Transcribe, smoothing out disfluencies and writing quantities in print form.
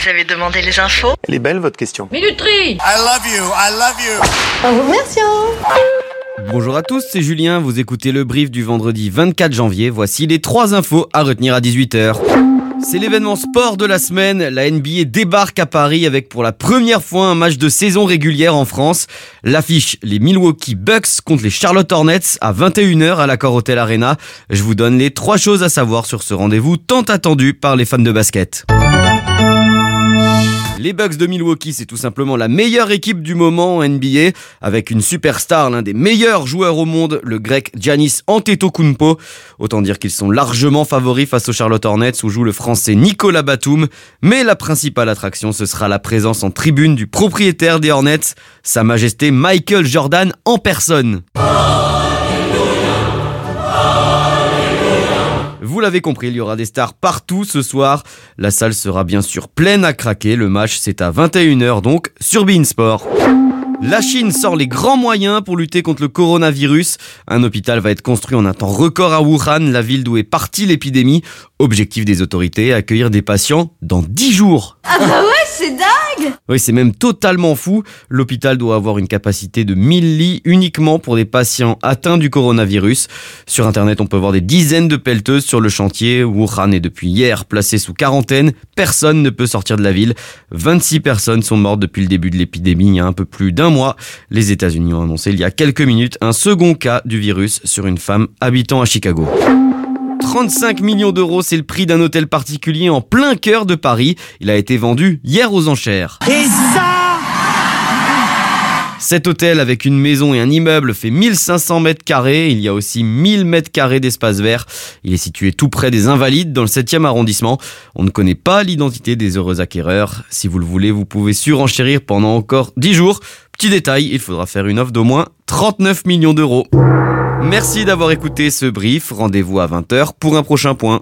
Vous avez demandé les infos? Elle est belle votre question. Minuterie. I love you. En vous remerciant. Bonjour à tous, c'est Julien, vous écoutez le brief du vendredi 24 janvier. Voici les 3 infos à retenir à 18h. C'est l'événement sport de la semaine. La NBA débarque à Paris avec pour la première fois un match de saison régulière en France. L'affiche, les Milwaukee Bucks contre les Charlotte Hornets à 21h à l'Accor Hotel Arena. Je vous donne les 3 choses à savoir sur ce rendez-vous tant attendu par les fans de basket. Les Bucks de Milwaukee, c'est tout simplement la meilleure équipe du moment en NBA, avec une superstar, l'un des meilleurs joueurs au monde, le grec Giannis Antetokounmpo. Autant dire qu'ils sont largement favoris face aux Charlotte Hornets où joue le français Nicolas Batum. Mais la principale attraction, ce sera la présence en tribune du propriétaire des Hornets, Sa Majesté Michael Jordan en personne. Vous l'avez compris, il y aura des stars partout ce soir. La salle sera bien sûr pleine à craquer. Le match, c'est à 21h donc sur beIN Sport. La Chine sort les grands moyens pour lutter contre le coronavirus. Un hôpital va être construit en un temps record à Wuhan, la ville d'où est partie l'épidémie. Objectif des autorités, accueillir des patients dans 10 jours. Ah bah ouais, c'est dingue! Oui, c'est même totalement fou. L'hôpital doit avoir une capacité de 1000 lits uniquement pour des patients atteints du coronavirus. Sur internet, on peut voir des dizaines de pelleteuses sur le chantier. Wuhan est depuis hier placé sous quarantaine. Personne ne peut sortir de la ville. 26 personnes sont mortes depuis le début de l'épidémie il y a un peu plus d'un mois. Les États-Unis ont annoncé il y a quelques minutes un second cas du virus sur une femme habitant à Chicago. 35 millions d'euros, c'est le prix d'un hôtel particulier en plein cœur de Paris. Il a été vendu hier aux enchères. Et ça? Cet hôtel avec une maison et un immeuble fait 1500 mètres carrés. Il y a aussi 1000 mètres carrés d'espace vert. Il est situé tout près des Invalides dans le 7e arrondissement. On ne connaît pas l'identité des heureux acquéreurs. Si vous le voulez, vous pouvez surenchérir pendant encore 10 jours. Petit détail, il faudra faire une offre d'au moins 39 millions d'euros. Merci d'avoir écouté ce brief. Rendez-vous à 20h pour un prochain point.